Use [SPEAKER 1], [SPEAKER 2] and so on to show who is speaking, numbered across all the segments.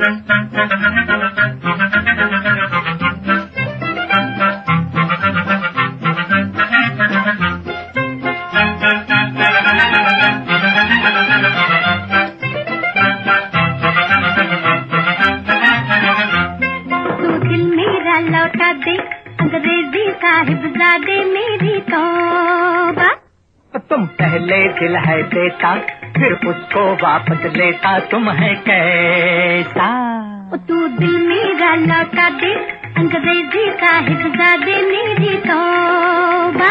[SPEAKER 1] लौटा दे अंग्रेजी साहिबजादे मेरी तौबा।
[SPEAKER 2] तुम पहले दिल है देता फिर उसको वापस लेता, तुम है कैसा?
[SPEAKER 1] तू दिल मेरा लौटा दे अंग्रेजी साहिबजादे मेरी तौबा।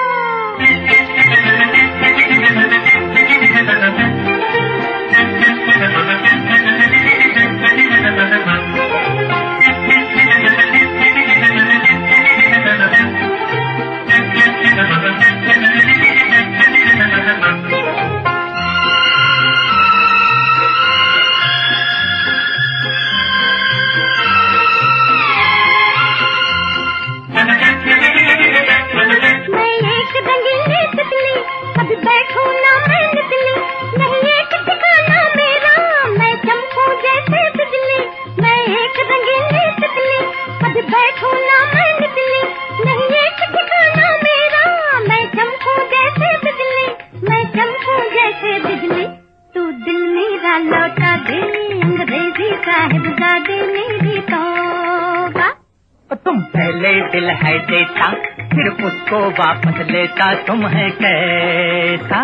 [SPEAKER 1] लौटा दे अंग्रेजी साहिबजादे मेरी तौबा।
[SPEAKER 2] तुम पहले दिल है देता फिर उसको वापस लेता, तुम है कैसा?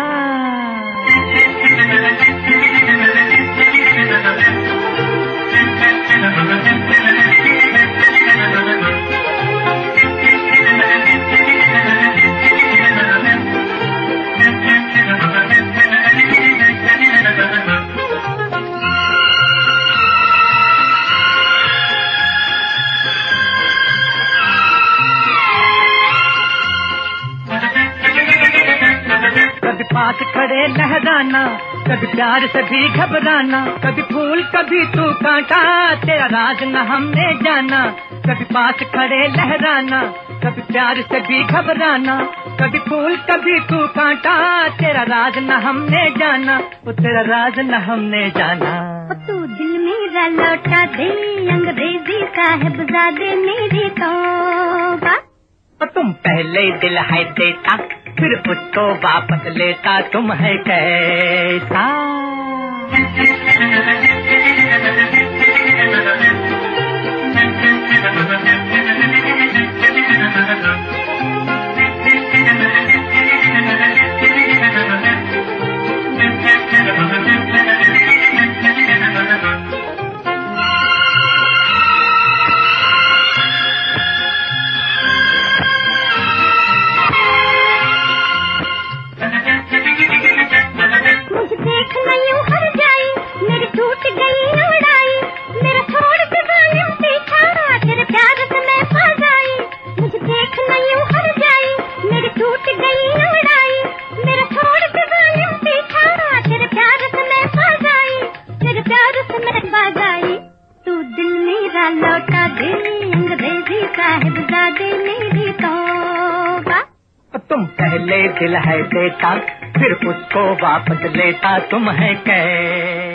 [SPEAKER 2] कभी पास खड़े लहराना, कभी प्यार से भी घबराना, कभी फूल कभी तू कांटा, तेरा राज न हमने जाना। कभी पास खड़े लहराना, कभी प्यार से भी घबराना, कभी फूल कभी तू कांटा, तेरा राज न हमने जाना, वो तेरा राज न हमने जाना।
[SPEAKER 1] तू दिल मेरा लौटा दे अंग्रेजी साहिबजादे मेरी तौबा।
[SPEAKER 2] तुम पहले दिल है देता फिर उसको वापस लेता, तुम है कैसा? लौटा दे अंग्रेजी साहिबजादे मेरी तौबा। तुम पहले दिल है देता फिर उसको वापस लेता, तुम है कैसा?